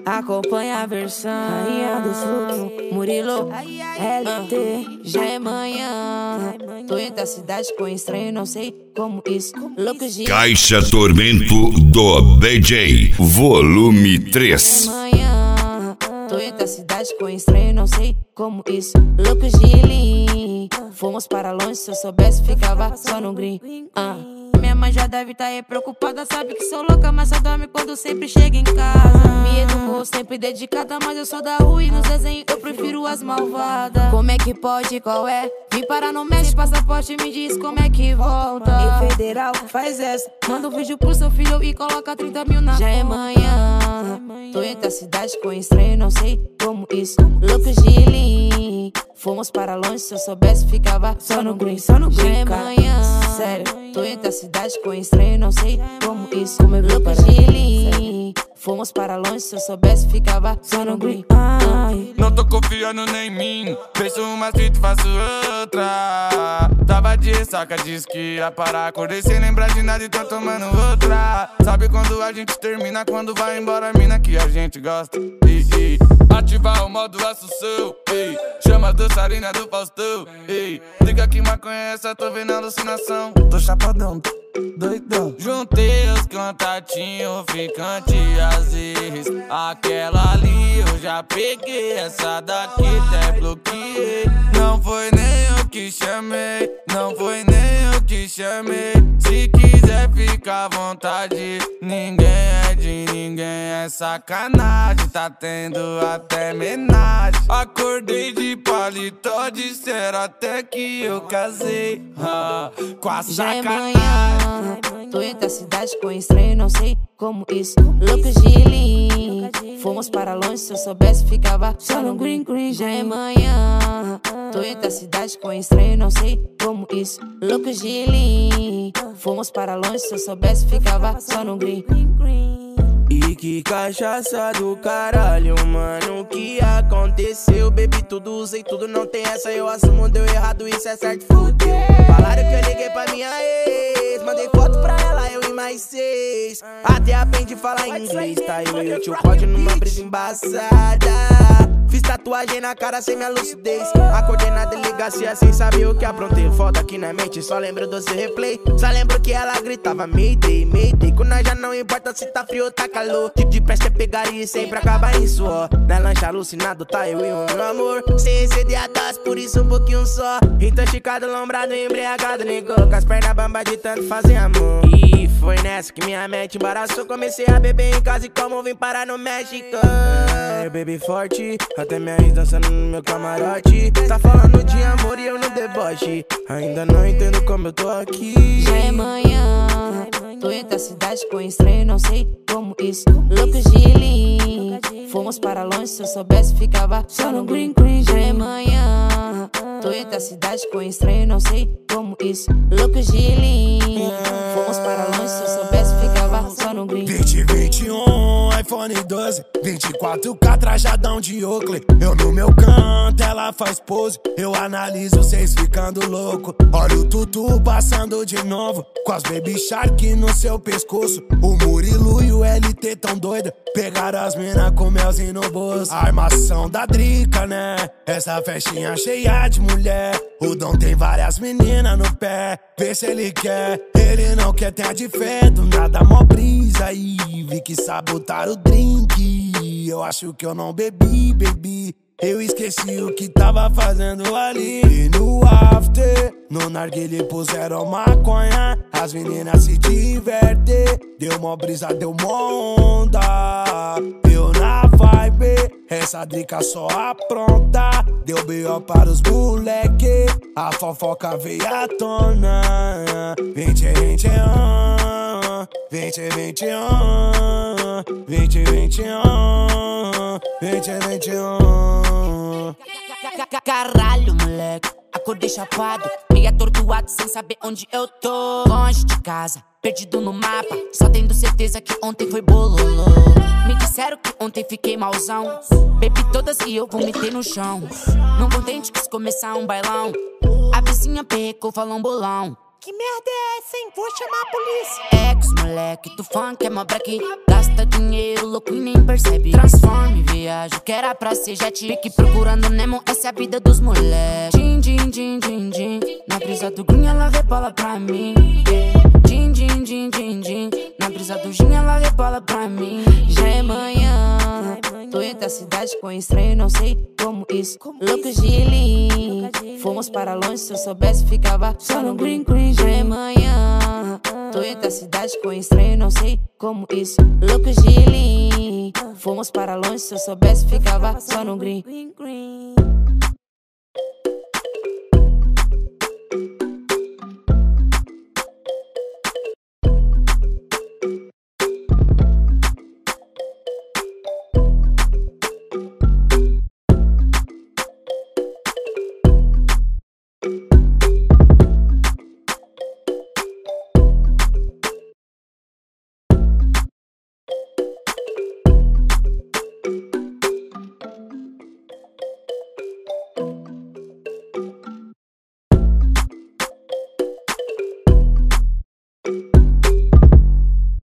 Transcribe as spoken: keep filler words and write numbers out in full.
Acompanha a versão rainha do fluxo, Murilo, L T. Já é manhã, tô entre a cidade com estranho, não sei como isso. Loucos de Caixa Tormento do B J, volume três. Já é manhã, tô entre a cidade com estranho, não sei como isso. Loucos de Lean, fomos para longe, se eu soubesse ficava só no green. uh. Minha mãe já deve tá aí preocupada, sabe que sou louca, mas só dorme quando sempre chega em casa. Me educou, sempre dedicada, mas eu sou da rua e nos desenhos eu prefiro as malvadas. Como é que pode, qual é? Vim parar no México, passaporte, me diz como é que volta. Em federal, faz essa, manda um vídeo pro seu filho e coloca trinta mil na Já é manhã, tô entre a cidade com estranho, não sei como isso. Loucos de Lean, fomos para longe, se eu soubesse ficava só no green, só no green. Já é manhã, sério, tô entre a cidade com estranho, não sei como isso. Como é loucos de Lean, fomos para longe, se eu soubesse ficava só no green. Ai. Não tô confiando nem em mim, penso uma street, faço outra. Tava de ressaca, disse que ia parar, acordei sem lembrar de nada e tô tomando outra. Sabe quando a gente termina, quando vai embora a mina que a gente gosta. Ei, ei. Ativar o modo assunção, ei. Chama a dançarina do Faustão, ei. Liga que maconha é essa, tô vendo alucinação. Tô chapadão, doidão. Juntei os contatinhos, ficante às vezes. Aquela ali eu já peguei, essa daqui até bloqueei. Não foi nem eu que chamei, não foi nem eu que chamei. Se quiser ficar à vontade, ninguém é de ninguém, é sacanagem. Tá tendo até homenagem. Acordei de paletó, disseram até que eu casei, ah, com a Já é sacanagem. manhã, tô entre a cidade com estranho, não sei como isso. Loucos de Lean, fomos para longe, se eu soubesse ficava só no green, green. Já é manhã, tô entre a cidade com estranho, não sei como isso. Loucos de Lean, fomos para longe, se eu soubesse ficava só no green. E que cachaça do caralho, mano, o que aconteceu? Bebi tudo, usei tudo, não tem essa, eu assumo, deu errado, isso é certo, fudeu. Falaram que eu liguei pra minha ex, mandei foto pra ela, eu e mais seis. Até aprendi a falar inglês, tá eu e o tio pode numa brisa embaçada. Fiz tatuagem na cara sem minha lucidez, acordei na delegacia sem saber o que aprontei. Foto aqui na mente, só lembro do seu replay. Só lembro que ela gritava Mayday, Mayday. Com nós já não importa se tá frio ou tá calor. Tipo de presta é pegaria e sempre acaba em suor. Na lancha alucinado tá eu e o meu amor, sem exceder a dose, por isso um pouquinho só. Intoxicado, lombrado, embriagado, negou, com as pernas bamba de tanto fazer amor. E foi nessa que minha mente embaraçou, comecei a beber em casa e como vim parar no México. É, bebi forte, até minha ex dançando no meu camarote. Tá falando de amor e eu no deboche, ainda não entendo como eu tô aqui. Já é manhã, tô entre a cidade com estranho, não sei como isso. Loucos de Lean, fomos para longe, se eu soubesse ficava só no green, green. Já é manhã, tô entre a cidade com estranho, não sei como isso. Loucos de Lean, fomos para longe, se eu soubesse ficava só no green. vinte, vinte e um, iPhone doze, vinte e quatro K, trajadão de Oakley. Eu no meu canto, ela faz pose, eu analiso vocês ficando louco. Olha o tutu passando de novo, com as baby shark no seu pescoço. O Murilo e o L T tão doida, pegaram as mina com melzinho no bolso. A armação da Drica, né? Essa festinha cheia de mulher. O Dom tem várias meninas no pé, vê se ele quer. Ele não quer, ter de fé, do nada mó brisa aí. Vi que sabotaram o drink, eu acho que eu não bebi, bebi. Eu esqueci o que tava fazendo ali. E no after, no narguilé puseram maconha, as meninas se divertem. Deu mó brisa, deu mó onda, eu na vibe, essa drica só apronta. Deu B O para os moleque, a fofoca veio à tona. Vinte, vinte e um, vinte, vinte e um, vinte, vinte e um, vinte, vinte e um. Caralho, moleque, acordei chapado, meio atordoado sem saber onde eu tô. Longe de casa, perdido no mapa, só tendo certeza que ontem foi bololô. Me disseram que ontem fiquei malzão, bebi todas e eu vomitei no chão. Não contente quis começar um bailão, a vizinha perrecou, falou um bolão. Que merda é essa, hein? Vou chamar a polícia. Ex, moleque, tu funk é mó break. Gasta dinheiro, louco e nem percebe. Transforme, viajo, que era pra ser jet. Pique procurando Nemo, essa é a vida dos moleques. Din, din, din, din, din. Na brisa do green ela rebola pra mim. Din, din, din, din, din. Na brisa do gin ela rebola pra mim. Já é manhã, tô em outra cidade com estranho, não sei como isso. Loucos de lean, fomos para longe, se eu soubesse ficava só no green green. Já é manhã, tô em outra cidade com estranho, não sei como isso. Loucos de lean, fomos para longe, se eu soubesse ficava só no green.